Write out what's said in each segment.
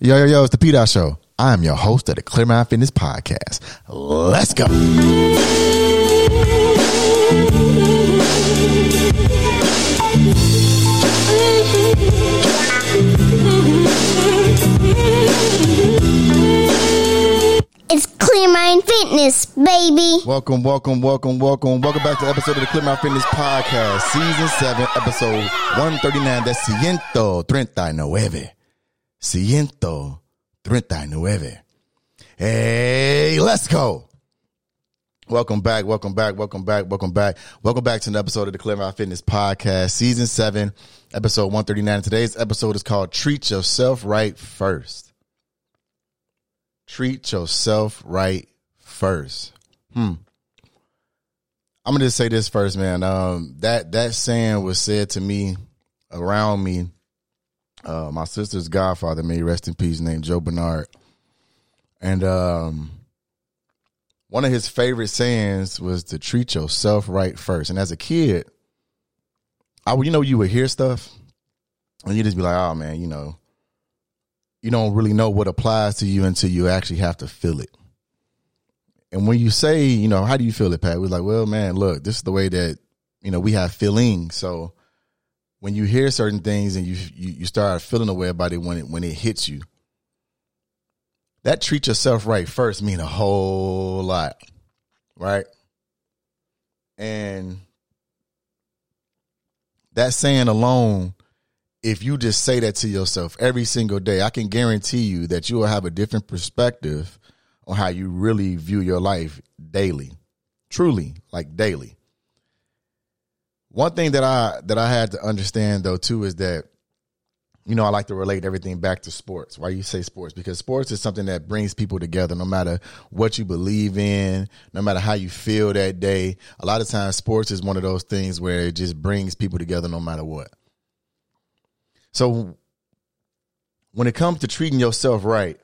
Yo, it's the P. Dot Show. I am your host of the Clear Mind Fitness Podcast. Let's go. It's Clear Mind Fitness, baby. Welcome back to episode of the Clear Mind Fitness Podcast, Season 7, Episode 139. That's 139. 139. Hey, let's go. Welcome back to an episode of the Clear Mind Fitness Podcast, Season 7, Episode 139. Today's episode is called Treat Yourself Right First. Treat yourself right first. I'm gonna just say this first, man. That saying was said to me around me. My sister's godfather, may he rest in peace, named Joe Bernard. And one of his favorite sayings was to treat yourself right first. And as a kid, you would hear stuff and you just be like, oh man, you don't really know what applies to you until you actually have to feel it. And when you say, how do you feel it, Pat? We're like, well, man, look, this is the way that, we have feelings. So when you hear certain things and you start feeling a way about it when it hits you, that treat yourself right first mean a whole lot, right? And that saying alone, if you just say that to yourself every single day, I can guarantee you that you will have a different perspective on how you really view your life daily, truly, like daily. One thing that I had to understand, though, too, is that, I like to relate everything back to sports. Why you say sports? Because sports is something that brings people together no matter what you believe in, no matter how you feel that day. A lot of times sports is one of those things where it just brings people together no matter what. So when it comes to treating yourself right,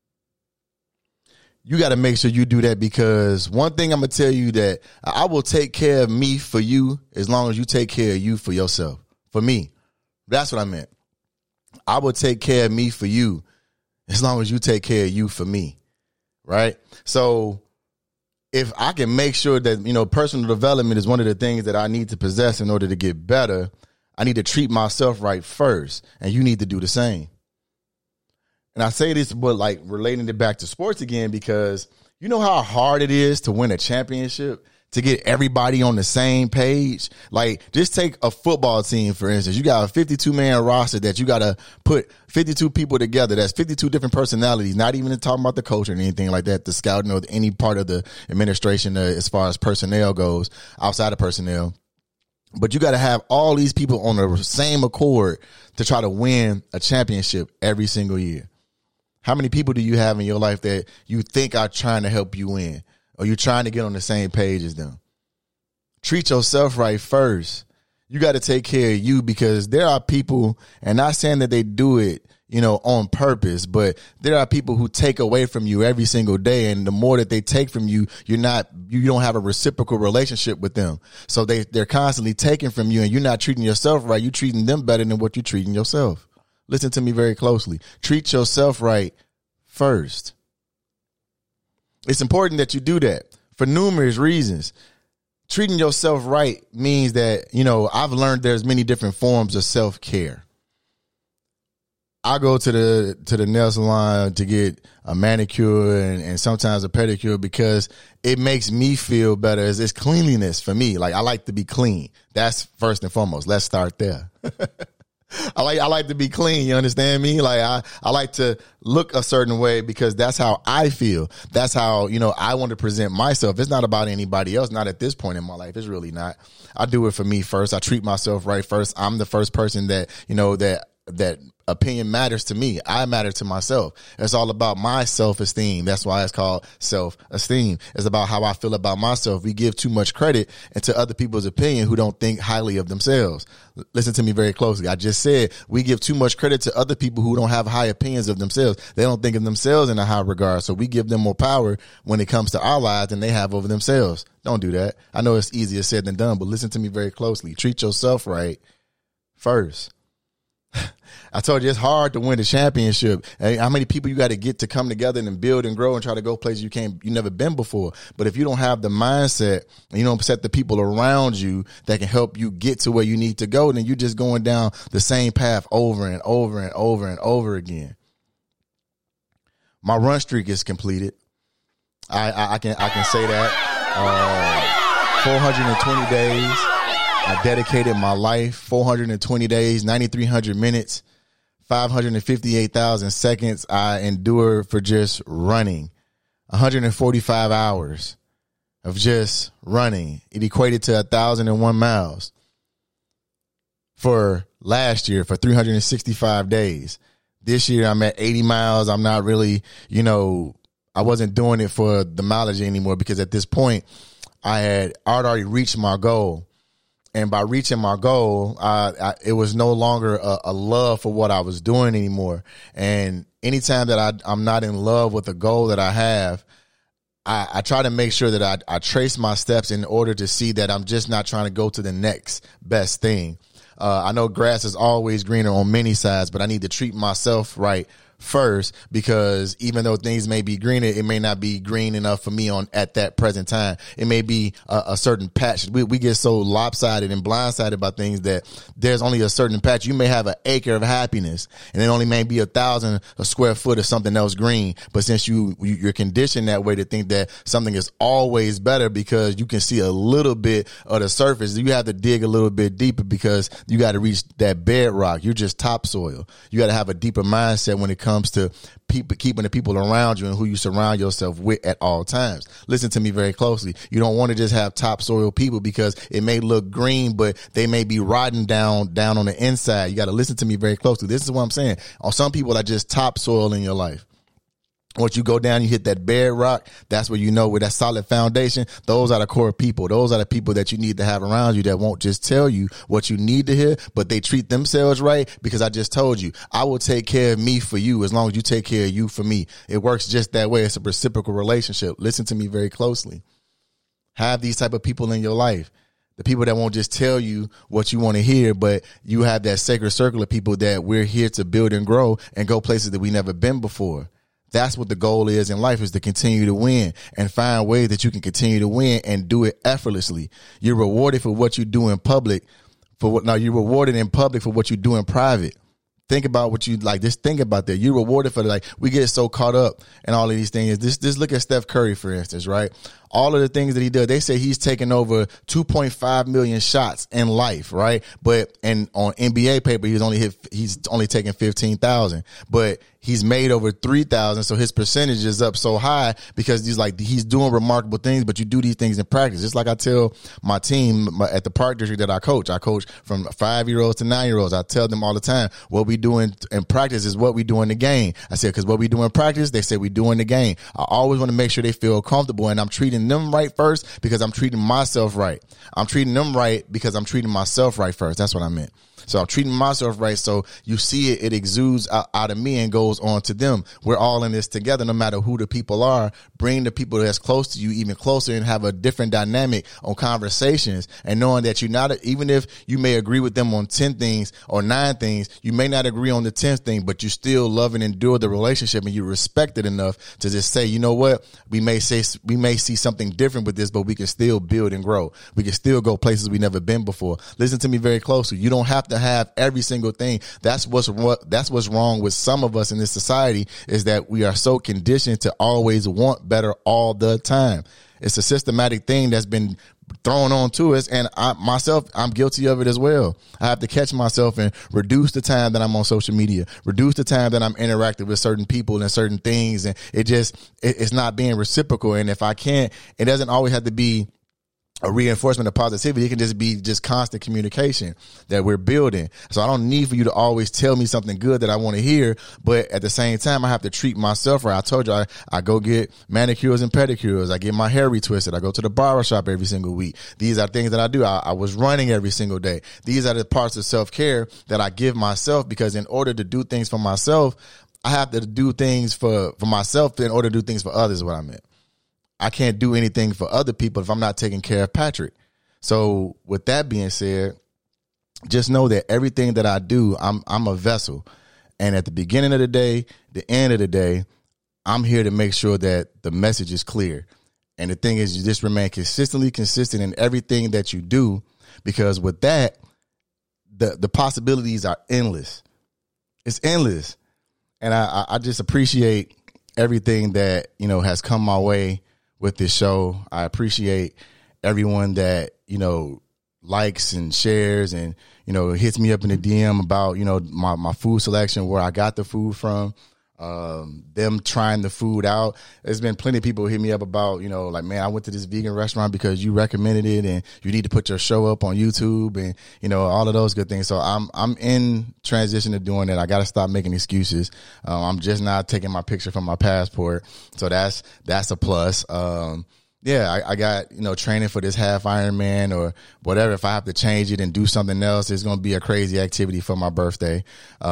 you got to make sure you do that, because one thing I'm going to tell you, that I will take care of me for you as long as you take care of you for yourself. For me, that's what I meant. I will take care of me for you as long as you take care of you for me, right? So if I can make sure that, personal development is one of the things that I need to possess in order to get better, I need to treat myself right first, and you need to do the same. And I say this, but like relating it back to sports again, because you know how hard it is to win a championship, to get everybody on the same page. Like, just take a football team, for instance. You got a 52-man roster that you got to put 52 people together. That's 52 different personalities, not even talking about the coach or anything like that, the scouting or any part of the administration as far as personnel goes, outside of personnel. But you got to have all these people on the same accord to try to win a championship every single year. How many people do you have in your life that you think are trying to help you win, or you're trying to get on the same page as them? Treat yourself right first. You got to take care of you, because there are people, and not saying that they do it, on purpose, but there are people who take away from you every single day. And the more that they take from you, you don't have a reciprocal relationship with them. So they're constantly taking from you, and you're not treating yourself right. You're treating them better than what you're treating yourself. Listen to me very closely. Treat yourself right first. It's important that you do that for numerous reasons. Treating yourself right means that, I've learned there's many different forms of self-care. I go to the nail salon to get a manicure and sometimes a pedicure, because it makes me feel better. It's cleanliness for me. Like, I like to be clean. That's first and foremost. Let's start there. I like to be clean. You understand me? Like, I like to look a certain way, because that's how I feel. That's how, I want to present myself. It's not about anybody else. Not at this point in my life. It's really not. I do it for me first. I treat myself right first. I'm the first person that, that opinion matters to me. I matter to myself. It's all about my self-esteem. That's why it's called self-esteem. It's about how I feel about myself. We give too much credit into other people's opinion who don't think highly of themselves. Listen to me very closely. I just said we give too much credit to other people who don't have high opinions of themselves. They don't think of themselves in a high regard. So we give them more power when it comes to our lives than they have over themselves. Don't do that. I know it's easier said than done, but listen to me very closely. Treat yourself right first. I told you it's hard to win the championship. How many people you got to get to come together and build and grow and try to go places you never been before. But if you don't have the mindset and you don't set the people around you that can help you get to where you need to go, then you're just going down the same path over and over and over and over again. My run streak is completed. I can say that. 420 days. I dedicated my life, 420 days, 9,300 minutes, 558,000 seconds I endured for just running. 145 hours of just running. It equated to 1,001 miles for last year for 365 days. This year I'm at 80 miles. I'm not really, I wasn't doing it for the mileage anymore because at this point I'd already reached my goal. And by reaching my goal, it was no longer a love for what I was doing anymore. And anytime that I'm not in love with the goal that I have, I try to make sure that I trace my steps in order to see that I'm just not trying to go to the next best thing. I know grass is always greener on many sides, but I need to treat myself right first, because even though things may be greener, it may not be green enough for me at that present time. It may be a certain patch. We get so lopsided and blindsided by things that there's only a certain patch. You may have an acre of happiness and it only may be 1,000 square foot of something else green. But since you're conditioned that way to think that something is always better because you can see a little bit of the surface, you have to dig a little bit deeper because you got to reach that bedrock. You're just topsoil. You got to have a deeper mindset when it comes to keeping the people around you and who you surround yourself with at all times. Listen to me very closely. You don't want to just have topsoil people because it may look green, but they may be rotting down on the inside. You got to listen to me very closely. This is what I'm saying. On some people are just topsoil in your life. Once you go down, you hit that bedrock. That's where with that solid foundation, those are the core people. Those are the people that you need to have around you that won't just tell you what you need to hear, but they treat themselves right, because I just told you, I will take care of me for you as long as you take care of you for me. It works just that way. It's a reciprocal relationship. Listen to me very closely. Have these type of people in your life. The people that won't just tell you what you want to hear, but you have that sacred circle of people that we're here to build and grow and go places that we never been before. That's what the goal is in life, is to continue to win and find ways that you can continue to win and do it effortlessly. You're rewarded for what you do in public. You're rewarded in public for what you do in private. Think about what you like. Just think about that. You're rewarded for we get so caught up in all of these things. Just look at Steph Curry, for instance, right? All of the things that he does, they say he's taken over 2.5 million shots in life, right? And on NBA paper, he's only taken 15,000, but he's made over 3,000. So his percentage is up so high because he's doing remarkable things, but you do these things in practice. Just like I tell my team at the park district that I coach from 5-year-olds to 9-year-olds. I tell them all the time, what we do in practice is what we do in the game. I said, because what we do in practice, they say we do in the game. I always want to make sure they feel comfortable, and I'm treating them right first because I'm treating myself right. I'm treating them right because I'm treating myself right first. That's what I meant. So I'm treating myself right. So you see it exudes out of me and goes on to them. We're all in this together, no matter who the people are. Bring the people that's close to you even closer and have a different dynamic on conversations, and knowing that even if you may agree with them on 10 things or 9 things, you may not agree on the 10th thing, but you still love and endure the relationship, and you respect it enough to just say, you know what, we may see something different with this, but we can still build and grow. We can still go places we never been before. Listen to me very closely. You don't have to have every single thing. That's what's wrong with some of us in this society, is that we are so conditioned to always want better all the time. It's a systematic thing that's been thrown on to us, and I'm guilty of it as well. I have to catch myself and reduce the time that I'm on social media, reduce the time that I'm interacting with certain people and certain things, and it's not being reciprocal. And if I can't, it doesn't always have to be a reinforcement of positivity. It can just be constant communication that we're building. So I don't need for you to always tell me something good that I want to hear, but at the same time, I have to treat myself right. I told you I go get manicures and pedicures. I get my hair retwisted. I go to the barbershop every single week. These are things that I do. I was running every single day. These are the parts of self-care that I give myself, because in order to do things for myself, I have to do things for myself in order to do things for others, is what I meant. I can't do anything for other people if I'm not taking care of Patrick. So with that being said, just know that everything that I do, I'm a vessel. And at the beginning of the day, the end of the day, I'm here to make sure that the message is clear. And the thing is, you just remain consistent in everything that you do, because with that, the possibilities are endless. It's endless. And I just appreciate everything that, you know, has come my way with this show. I appreciate everyone that, you know, likes and shares and, you know, hits me up in the DM about, you know, my food selection, where I got the food from, them trying the food out. There's been plenty of people hit me up about, you know, like, man, I went to this vegan restaurant because you recommended it and you need to put your show up on YouTube and, you know, all of those good things. So I'm in transition to doing that. I got to stop making excuses. I'm just not taking my picture from my passport. So that's a plus. Yeah, I got, you know, training for this half Ironman or whatever. If I have to change it and do something else, it's going to be a crazy activity for my birthday.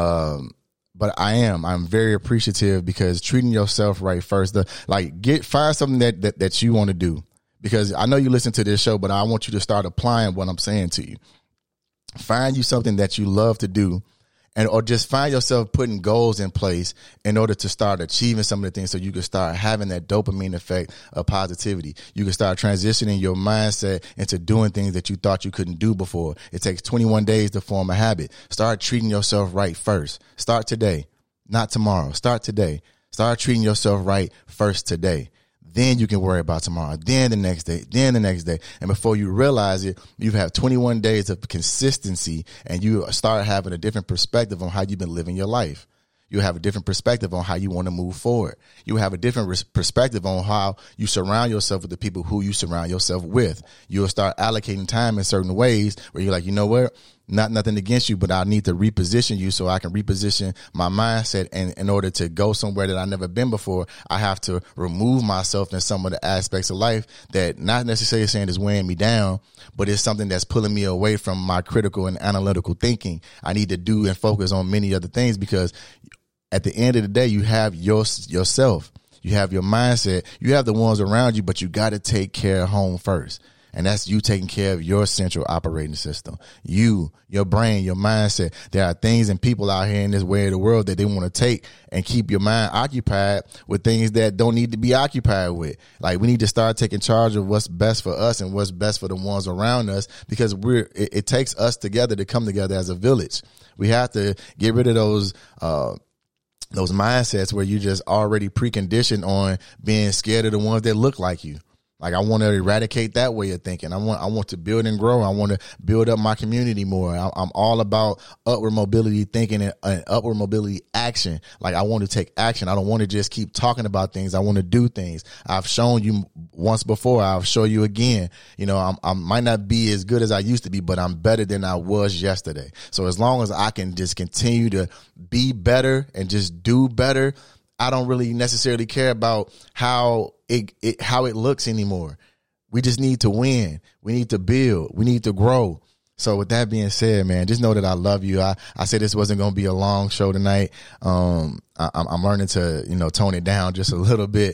But I'm very appreciative, because treating yourself right first, find something that you want to do, because I know you listen to this show, but I want you to start applying what I'm saying to you. Find you something that you love to do, or just find yourself putting goals in place in order to start achieving some of the things, so you can start having that dopamine effect of positivity. You can start transitioning your mindset into doing things that you thought you couldn't do before. It takes 21 days to form a habit. Start treating yourself right first. Start today, not tomorrow. Start today. Start treating yourself right first today. Then you can worry about tomorrow, then the next day, then the next day. And before you realize it, you have 21 days of consistency, and you start having a different perspective on how you've been living your life. You have a different perspective on how you want to move forward. You have a different perspective on how you surround yourself with the people who you surround yourself with. You'll start allocating time in certain ways where you're like, you know what? Nothing against you, but I need to reposition you so I can reposition my mindset. And in order to go somewhere that I've never been before, I have to remove myself in some of the aspects of life that, not necessarily saying is weighing me down, but it's something that's pulling me away from my critical and analytical thinking. I need to do and focus on many other things, because at the end of the day, you have yourself, you have your mindset, you have the ones around you, but you got to take care of home first. And that's you taking care of your central operating system, your brain, your mindset. There are things and people out here in this way of the world that they want to take and keep your mind occupied with things that don't need to be occupied with. Like, we need to start taking charge of what's best for us and what's best for the ones around us, because it takes us together to come together as a village. We have to get rid of those mindsets where you just already preconditioned on being scared of the ones that look like you. Like, I want to eradicate that way of thinking. I want to build and grow. I want to build up my community more. I'm all about upward mobility thinking and upward mobility action. Like, I want to take action. I don't want to just keep talking about things. I want to do things. I've shown you once before. I'll show you again. You know, I might not be as good as I used to be, but I'm better than I was yesterday. So as long as I can just continue to be better and just do better, I don't really necessarily care about how it looks anymore. We just need to win. We need to build. We need to grow. So with that being said, man, just know that I love you. I said this wasn't going to be a long show tonight. I'm learning to, you know, tone it down just a little bit.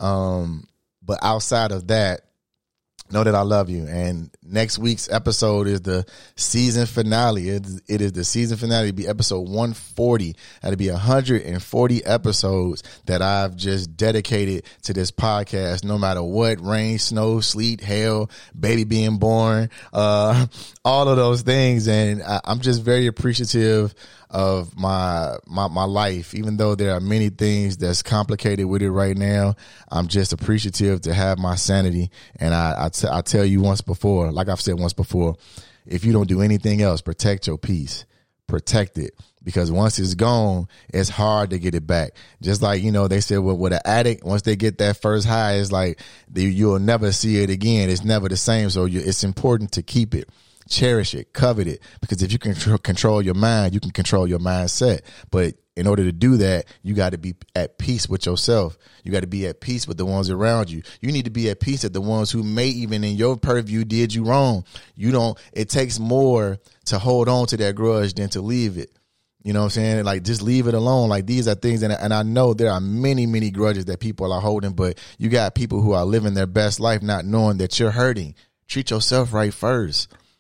But outside of that, know that I love you. And next week's episode is the season finale. It is the season finale. It'll be episode 140. That'll be 140 episodes that I've just dedicated to this podcast, no matter what, rain, snow, sleet, hail, baby being born, all of those things. And I'm just very appreciative of my life, even though there are many things that's complicated with it right now. I'm just appreciative to have my sanity. And I tell you once before, like I've said once before, if you don't do anything else, protect your peace, protect it, because once it's gone, it's hard to get it back. Just like, you know, they said with an addict, once they get that first high, it's like you'll never see it again. It's never the same. So it's important to keep it. Cherish it, covet it, because if you can control your mind, you can control your mindset. But in order to do that, you got to be at peace with yourself. You got to be at peace with the ones around you. You need to be at peace with the ones who may even in your purview did you wrong. It takes more to hold on to that grudge than to leave it. You know what I'm saying? Like, just leave it alone. Like, these are things, and I know there are many, many grudges that people are holding, but you got people who are living their best life not knowing that you're hurting. Treat yourself right first.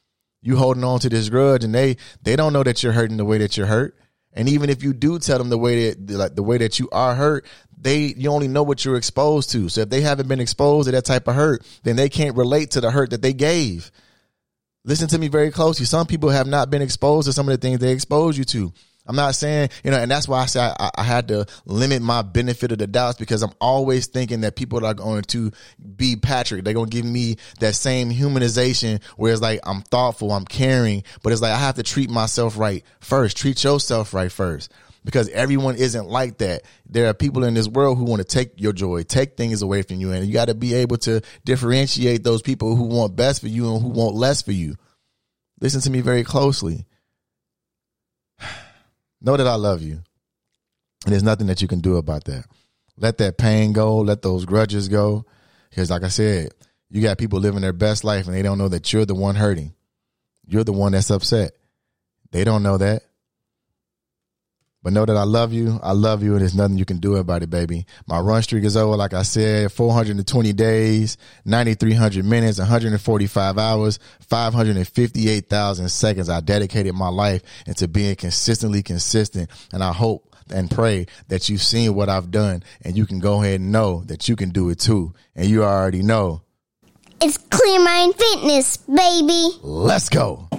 You holding on to this grudge, and they don't know that you're hurting the way that you're hurt. And even if you do tell them the way that you are hurt, you only know what you're exposed to. So if they haven't been exposed to that type of hurt, then they can't relate to the hurt that they gave. Listen to me very closely. Some people have not been exposed to some of the things they exposed you to. I'm not saying, and that's why I say I had to limit my benefit of the doubts, because I'm always thinking that people are going to be Patrick. They're going to give me that same humanization where it's like, I'm thoughtful, I'm caring, but it's like, I have to treat myself right first. Treat yourself right first, because everyone isn't like that. There are people in this world who want to take your joy, take things away from you. And you got to be able to differentiate those people who want best for you and who want less for you. Listen to me very closely. Know that I love you. And there's nothing that you can do about that. Let that pain go. Let those grudges go. Because like I said, you got people living their best life and they don't know that you're the one hurting. You're the one that's upset. They don't know that. But know that I love you. I love you, and there's nothing you can do about it, baby. My run streak is over, like I said, 420 days, 9,300 minutes, 145 hours, 558,000 seconds. I dedicated my life into being consistently consistent, and I hope and pray that you've seen what I've done, and you can go ahead and know that you can do it too. And you already know. It's Clear Mind Fitness, baby. Let's go.